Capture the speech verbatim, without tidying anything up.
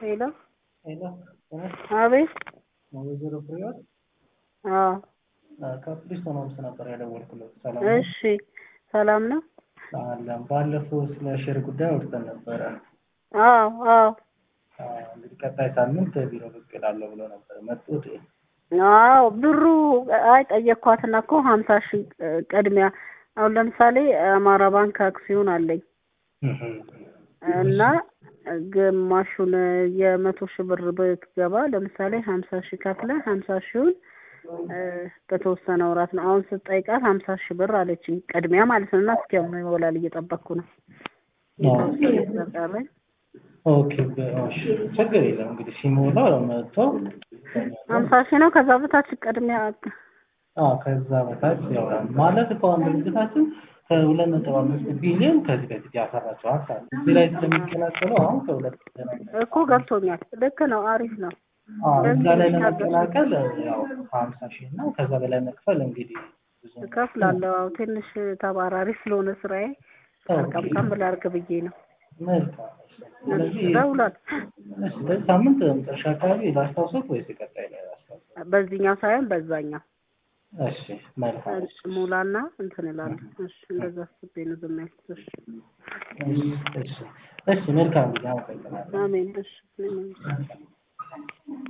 ሄሎ ሄሎ አቤት። ወይዘሮ ፍሬህይወት አዎ ከፖሊስ ሆኖምስ ነበር ያደወልኩለት። ሰላም ነው? እሺ ሰላም ነው? አለም ባለፈው ስለ ሼር ጉዳይ አውርተን ነበረ። አዎ አዎ እንግዲህ ቀጣይ ሳምንት ቢሮ ብቅ እላለሁ ብሎ ነበር መጡት። አዎ ብሩ አይ ጠየኳትና እኮ ሀምሳ ሺህ ቅድሚያ አሁን ለምሳሌ አማራ ባንክ አክሲዮን አለኝ እና ግማሹን የመቶ ሺህ ብር ብትገባ ለምሳሌ ሀምሳ ሺህ ከፍለ ሀምሳ ሺውን በተወሰነ ወራት ነው አሁን ስጠይቃት ሀምሳ ሺህ ብር አለችኝ ቅድሚያ ማለት ነው። እና እስኪያው ይሞላል እየጠበቅኩ ነው። የተወሰነ ይሰጣል። ኦኬ እሺ ችግር የለም እንግዲህ ሲሞላ መጥቶ ሀምሳ ሺህ ነው። ከዛ በታች ቅድሚያ አዎ ከዛ በታች ያው ማለት እኮ አንድ ድርጅታችን ከሁለት ነጥብ አምስት ቢሊዮን ከዚህ በፊት ያፈራቸው ሀብት እዚህ ላይ ስለሚቀላቀሉ አሁን ከሁለት እኮ ገብቶኛል። ልክ ነው። አሪፍ ነው። አዎ እዛ ላይ ለመቀላቀል ያው ሀምሳ ሺህ እና ከዛ በላይ መክፈል እንግዲህ ብዙ እከፍላለሁ። አዎ ትንሽ ተባራሪ ስለሆነ ስራዬ ቀምቀም ላድርግ ብዬ ነው። መልካም ስለዚህ ደውሏል። እሺ በዚህ ሳምንት መጨረሻ አካባቢ ላስታውሰው ወይስ ቀጣይ ላይ ላስታውሰው? በዚህኛው ሳይሆን በዛኛው። እሺ መልካም ሙላና እንትን እላለሁ። እሺ እንደዛ አስቤ ነው ዝም ያልኩት። እሺ እሺ እሺ መልካም ጊዜ አመሰግናለሁ። አሜን። እሺ